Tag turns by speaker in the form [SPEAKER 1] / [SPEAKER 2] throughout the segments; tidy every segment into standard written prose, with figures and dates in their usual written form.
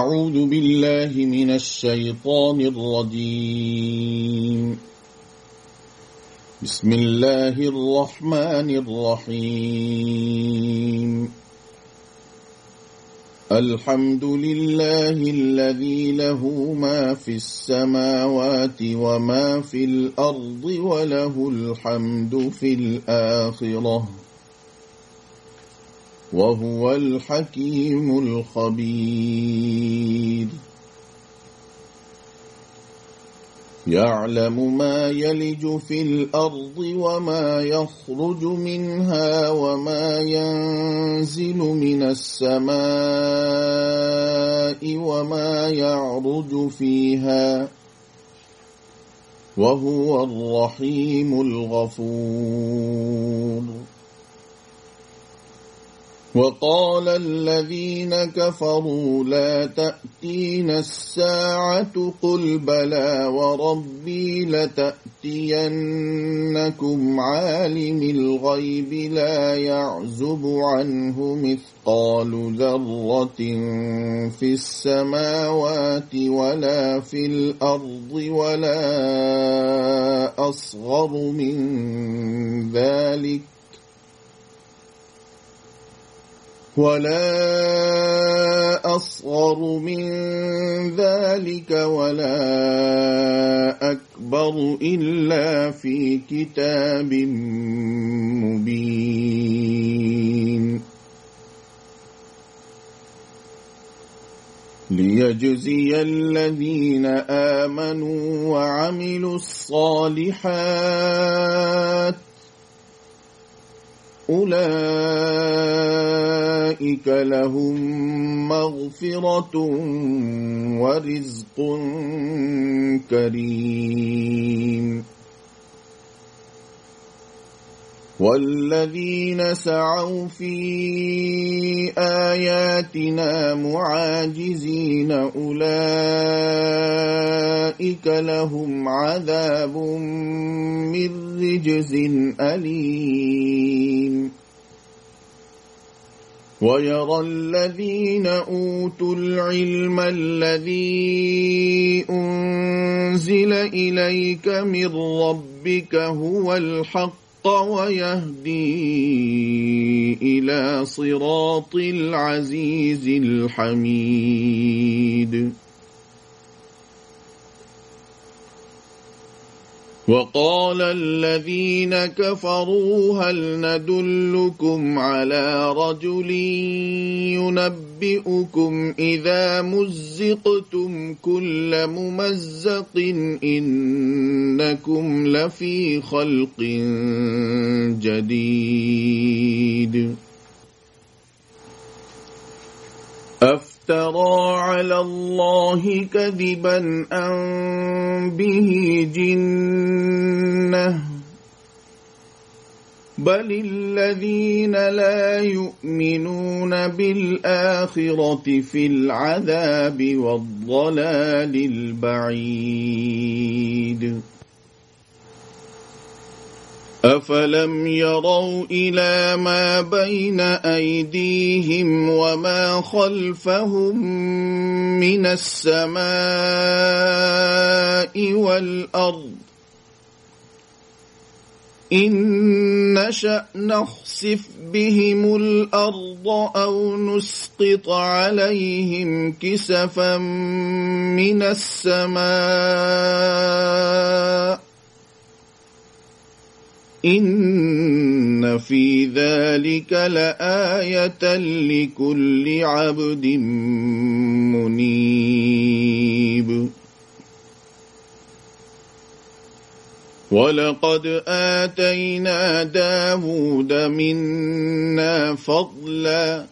[SPEAKER 1] أعوذ بالله من الشيطان الرجيم. بسم الله الرحمن الرحيم. الحمد لله الذي له ما في السماوات وما في الأرض وله الحمد في الآخرة وهو الحكيم الخبير. يعلم ما يلج في الأرض وما يخرج منها وما ينزل من السماء وما يعرج فيها وهو الرحيم الغفور. وقال الذين كفروا لا تأتينا الساعة قل بلى وربي لتأتينكم عالم الغيب لا يعزب عنه مثقال ذرة في السماوات ولا في الأرض ولا أصغر من ذلك ولا أكبر إلا في كتاب مبين. ليجزي الذين آمنوا وعملوا الصالحات أولئك لهم مغفرة ورزق كريم. والذين سعوا في آياتنا معاجزين أولئك لهم عذاب من رجز أليم. ويرى الذين أوتوا العلم الذي أنزل إليك من ربك هو الحق ويهدي إلى صراط العزيز الحميد. وقال الذين كفروا هل ندلكم على رجل ينبئكم إذا مزقتم كل ممزق إنكم لفي خلق جديد. افترى على الله كذبا أم به جنة بل الذين لا يؤمنون بالآخرة في العذاب والضلال البعيد. أفلم يروا إلى ما بين أيديهم وما خلفهم من السماء والأرض إن نشأ نخسف بهم الأرض أو نسقط عليهم كسفا من السماء إن في ذلك لآية لكل عبد منيب. ولقد آتينا داود منا فضلا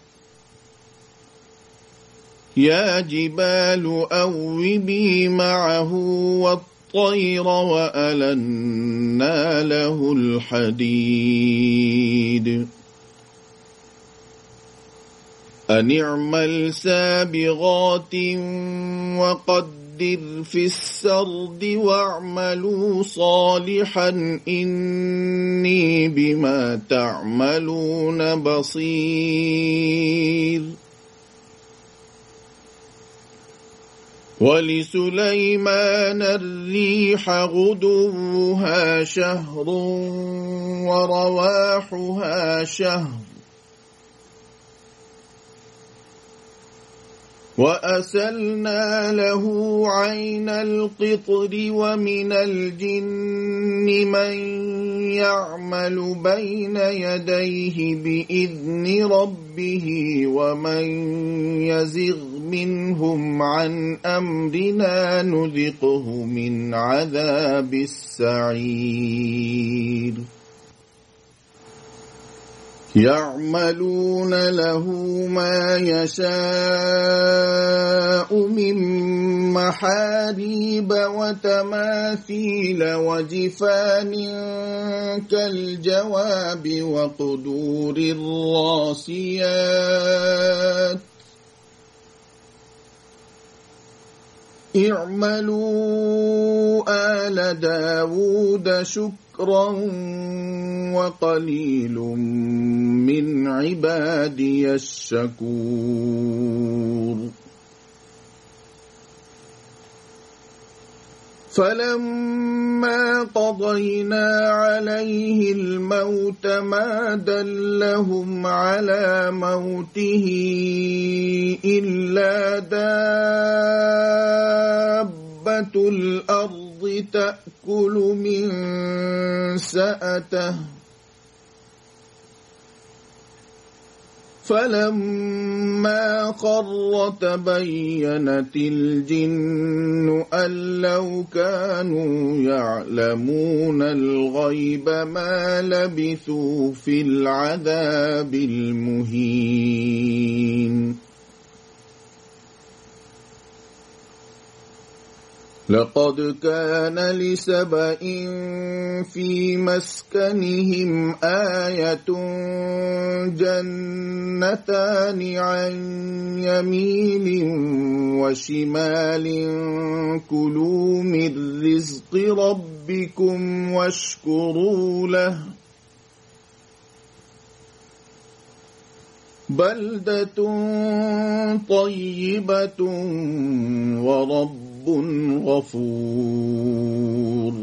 [SPEAKER 1] يا جبال أوبي معه الطير وألنا له الحديد أن اعمل سابغات وقدر في السرد واعملوا صالحا إني بما تعملون بصير. ولسليمان الريح غدوها شهر ورواحها شهر وأسلنا له عين القطر ومن الجن من يعمل بين يديه بإذن ربه ومن يزغ منهم عن أمرنا نذقه من عذاب السعير يعملون له ما يشاء من محاريب وتماثيل وجفان كالجواب وقدور الراسيات اعملوا آل داود شكرا وقليل من عبادي الشكور فلما قضينا عليه الموت ما دلهم على موته إلا دابة الأرض تأكل من سأته فلما خر تبينت الجن أن لو كانوا يعلمون الغيب ما لبثوا في العذاب المهين لقد كان لسبإ في مسكنهم آية جنتان عن يمين وشمال كلوا من رزق ربكم واشكروا له بلدة طيبة ورب غفور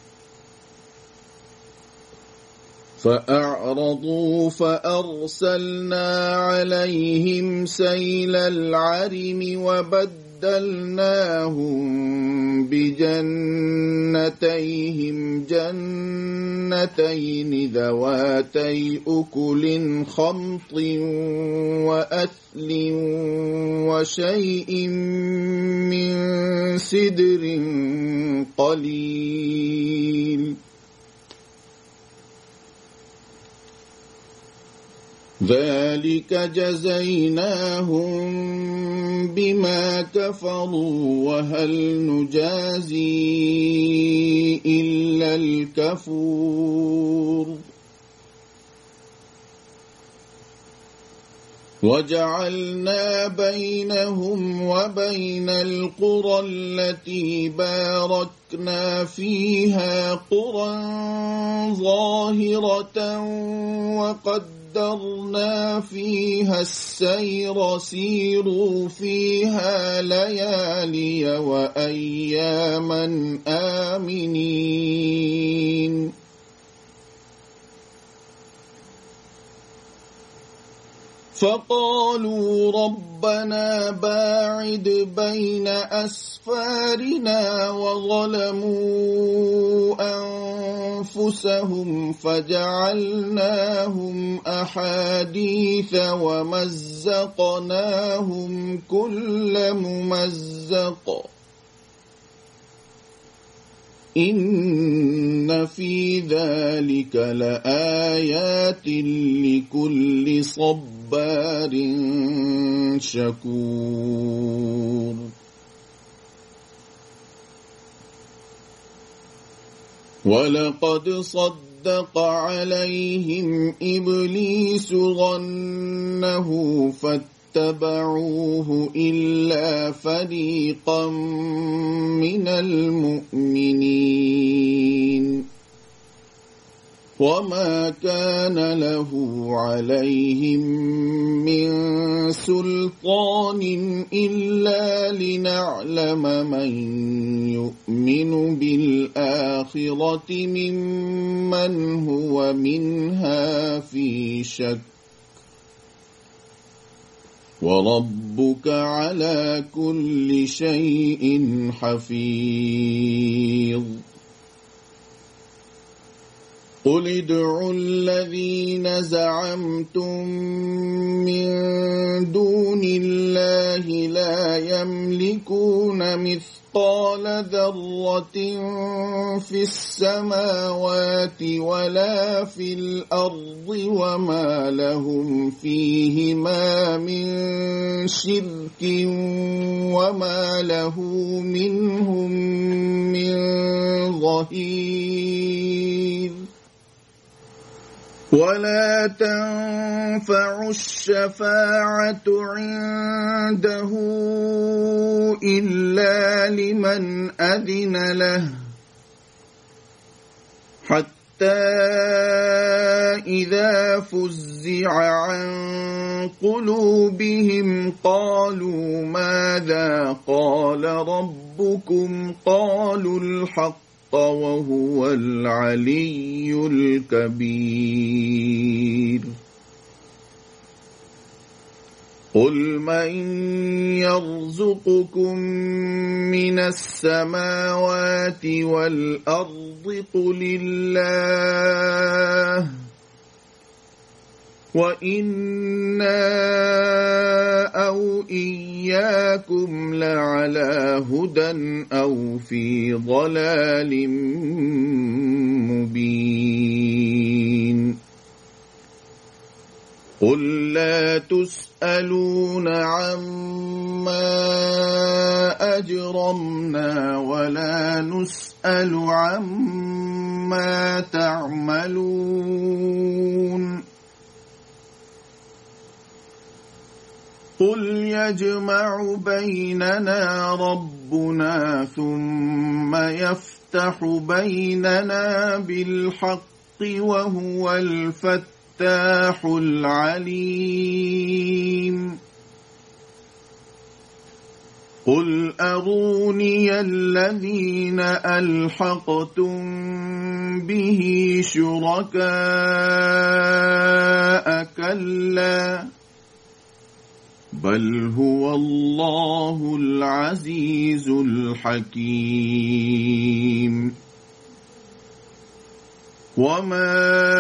[SPEAKER 1] فأعرضوا فأرسلنا عليهم سيل العرم وبدلناهم بجنتيهم جنتين ذواتي أكل خمط وأثل وشيء من سدر قليل ذلك جزيناهم بما كفروا وهل نجازي إلا الكفور وجعلنا بينهم وبين القرى التي باركنا فيها قرى ظاهرة وقدرنا فيها السير سيروا فيها ليالي وأياما آمنين فقالوا ربنا باعد بين أسفارنا وظلموا أنفسهم فجعلناهم أحاديث ومزقناهم كل ممزق إن في ذلك لآيات لكل صبار شكور ولقد صدق عليهم إبليس ظنه فاتبعوه إلا فريقا من المؤمنين وما كان له عليهم من سلطان إلا لنعلم من يؤمن بالآخرة ممن هو منها في شك وربك على كل شيء حفيظ قل ادعوا الذين زعمتم من دون الله لا يملكون مثقال ذرة في السماوات ولا في الأرض وما لهم فيهما من شرك وما له منهم من ظهير ولا تنفع الشفاعة عنده إلا لمن أذن له حتى إذا فزع عن قلوبهم قالوا ماذا قال ربكم قالوا الحق وهو العلي الكبير قل من يرزقكم من السماوات والأرض قل الله وإنا أو إياكم لعلى هدى أو في ضلال مبين قل لا تسألون عما أجرمنا ولا نسأل عما تعملون قل يجمع بيننا ربنا ثم يفتح بيننا بالحق وهو الفتاح العليم قل أروني الذين ألحقتم به شركاء كلا بل هو الله العزيز الحكيم وما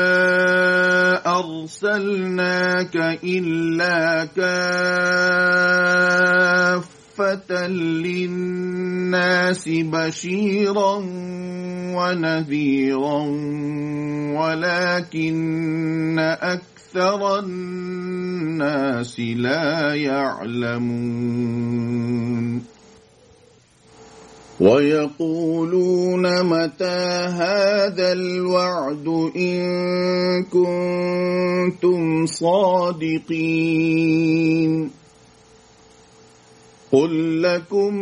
[SPEAKER 1] أرسلناك إلا كافة للناس بشيرا ونذيرا ولكن أكثر الناس لا يعلمون ويقولون متى هذا الوعد إن كنتم صادقين قل لكم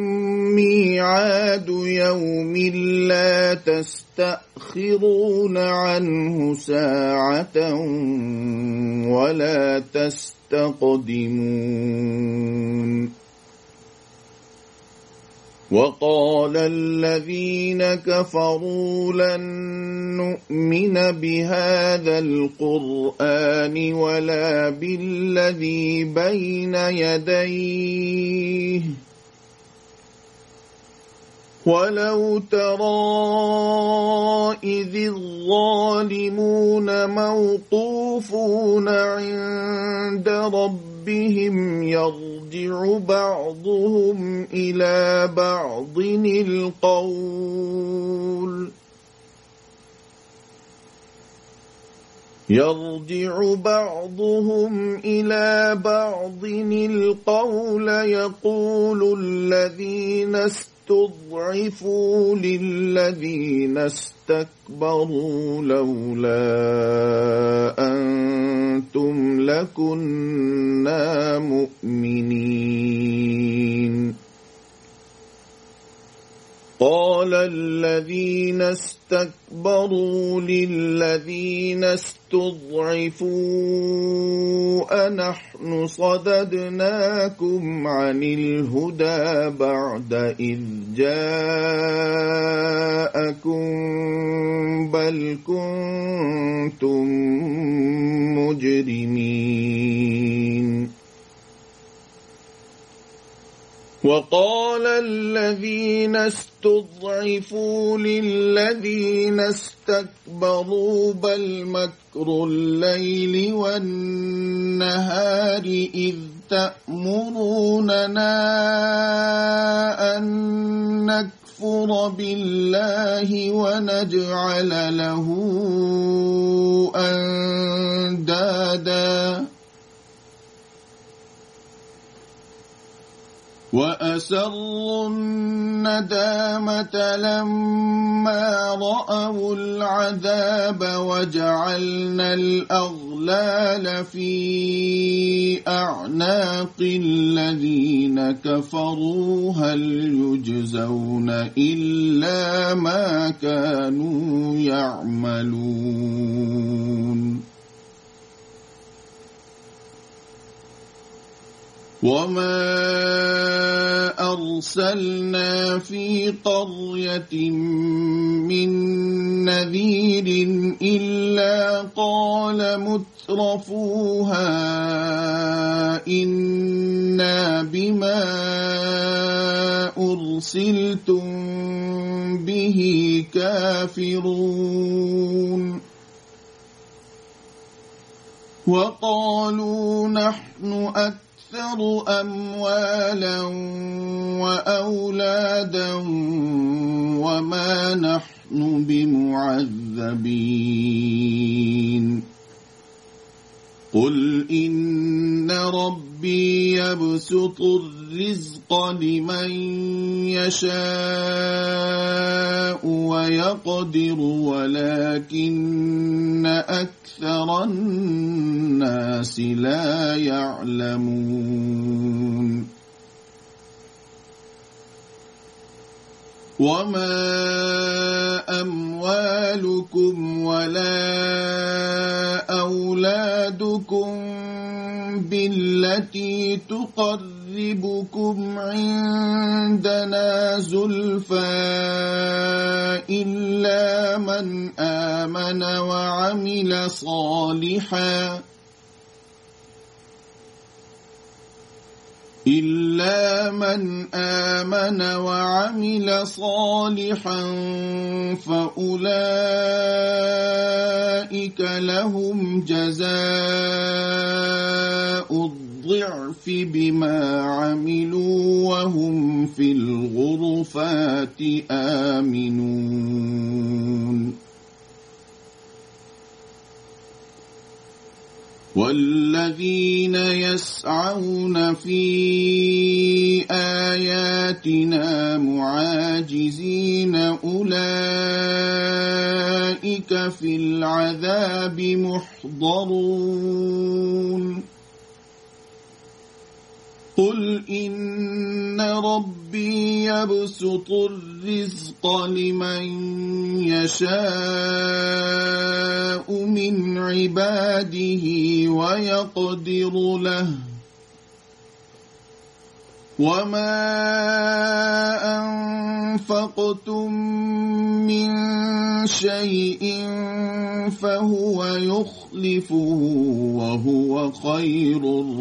[SPEAKER 1] ميعاد يوم لا تستأخرون عنه ساعة ولا تستقدمون وقال الذين كفروا لن نؤمن بهذا القرآن ولا بالذي بين يديه ولو ترى إذ الظالمون موقوفون عند ربهم يرجع بعضهم إلى بعض القول يقول الذين استضعفوا للذين استكبروا لولا أنتم لكنا مؤمنين قال الذين استكبروا للذين استضعفوا أنحن صددناكم عن الهدى بعد إذ جاءكم بل كنتم مجرمين وقال الذين استضعفوا للذين استكبروا بل مكر الليل والنهار إذ تأمروننا أن نكفر بالله ونجعل له أندادا وأسروا الندامة لما رأوا العذاب وجعلنا الأغلال في أعناق الذين كفروا هل يجزون إلا ما كانوا يعملون وما أرسلنا في قرية من نذير إلا قال مترفوها إنا بما أرسلتم به كافرون وقالوا نحن أكثر أموالا وأولادا وما نحن بمعذبين قل إن ربي يبسط الرزق لمن يشاء ويقدر ولكن أكثر الناس لا يعلمون وما أموالكم ولا أولادكم بالتي تقربكم عندنا زلفى إلا من آمن وعمل صالحا فأولئك لهم جزاء الضعف بما عملوا وهم في الغرفات آمنون والذين يسعون في آياتنا معاجزين أولئك في العذاب محضرون قل إن ربي يبسط الرزق لمن يشاء من عباده ويقدر له وما أنفقتم من شيء فهو يخلفه وهو خير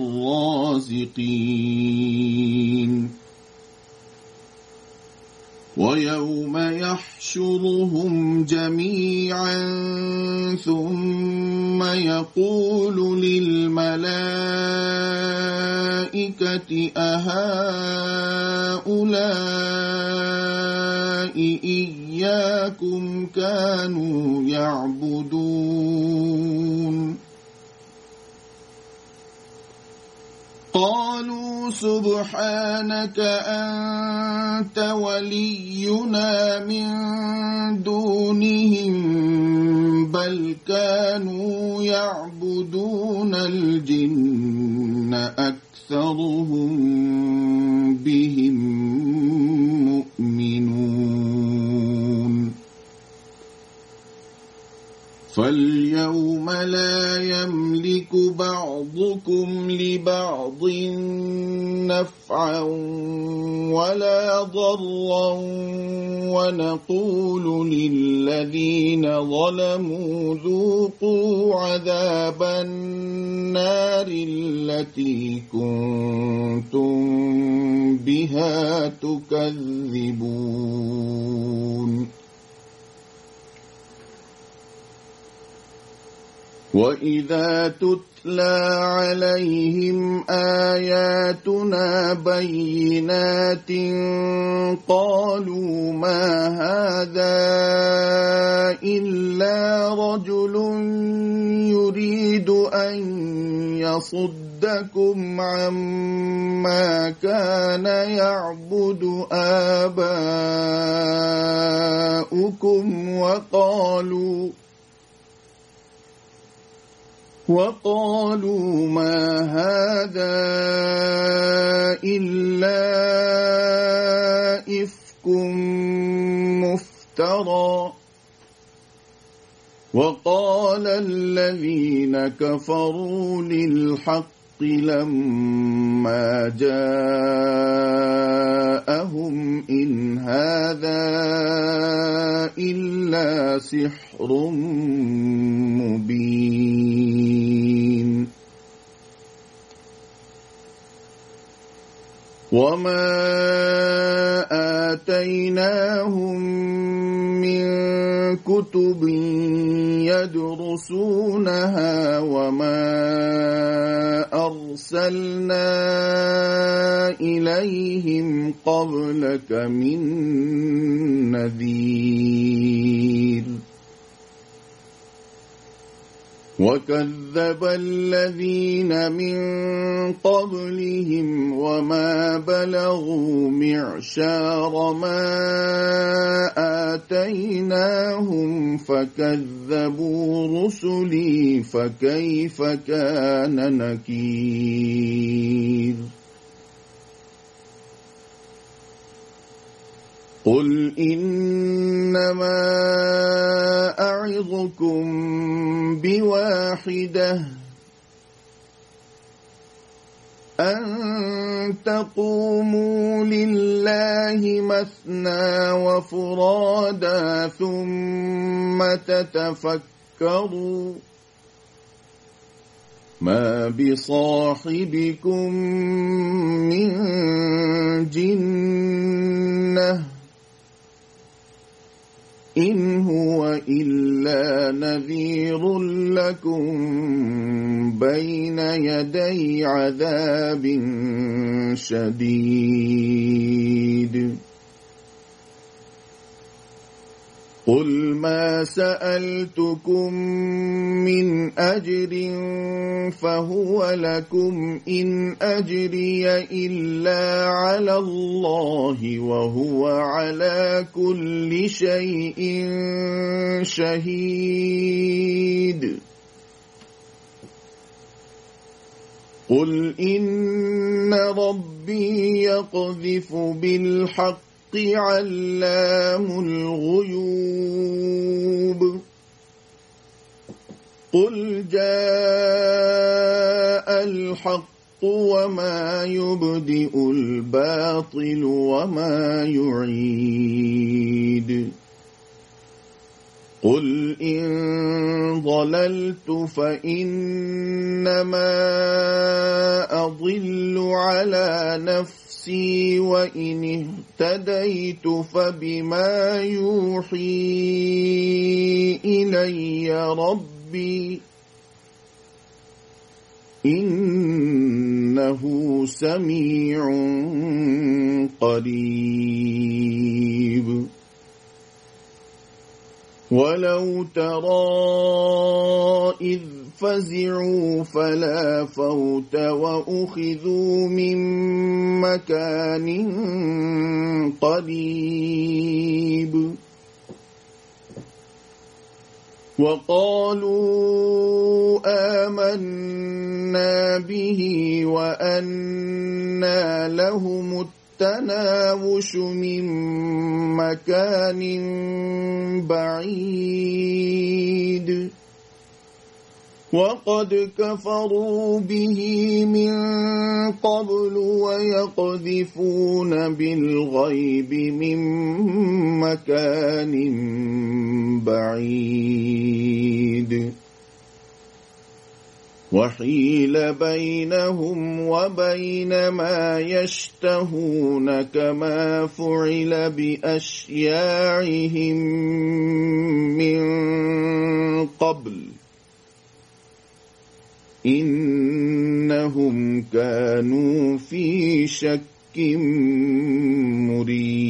[SPEAKER 1] الرازقين ويوم يحشرهم جميعا ثم يقول للملائكة أهؤلاء إياكم كانوا يعبدون قالوا سبحانك أنت ولينا من دونهم بل كانوا يعبدون الجن أكثرهم بهم مؤمنون فاليوم لا يملك بعضكم لبعض نفعا ولا ضرا ونقول للذين ظلموا ذوقوا عذاب النار التي كنتم بها تكذبون وَإِذَا تُتْلَى عَلَيْهِمْ آيَاتُنَا بَيِّنَاتٍ قَالُوا مَا هَذَا إِلَّا رَجُلٌ يُرِيدُ أَن يَصُدَّكُمْ عَمَّا كَانَ يَعْبُدُ آبَاؤُكُمْ وقالوا ما هذا إلا إفك مفترى وقال الذين كفروا للحق لما جاءهم إن هذا إلا سحر مبين وما آتيناهم من كتب يدرسونها وما أرسلنا إليهم قبلك من نذير وكذب الذين من قبلهم وما بلغوا معشار ما آتيناهم فكذبوا رسلي فكيف كان نكير قل إنما أعظكم بواحدة أن تقوموا لله مثنى وفرادا ثم تتفكروا ما بصاحبكم من جنة إن هو إلا نذير لكم بين يدي عذاب شديد قل ما سألتكم من أجر فهو لكم إن أجري إلا على الله وهو على كل شيء شهيد قل إن ربي يقذف بالحق علام الغيوب قل جاء الحق وما يبدئ الباطل وما يعيد قل إن ضللت فإنما أضل على نفسي وإن اهتديت فبما يوحي إلي ربي إنه سميع قريب ولو ترى إذ فزعوا فلا فوت وأخذوا من مكان قريب وقالوا آمنا به وأنى لهم التناوش من مكان بعيد وقد كفروا به من قبل ويقذفون بالغيب من مكان بعيد وحيل بينهم وبين ما يشتهون كما فعل بأشياعهم من قبل إنهم كانوا في شك مريب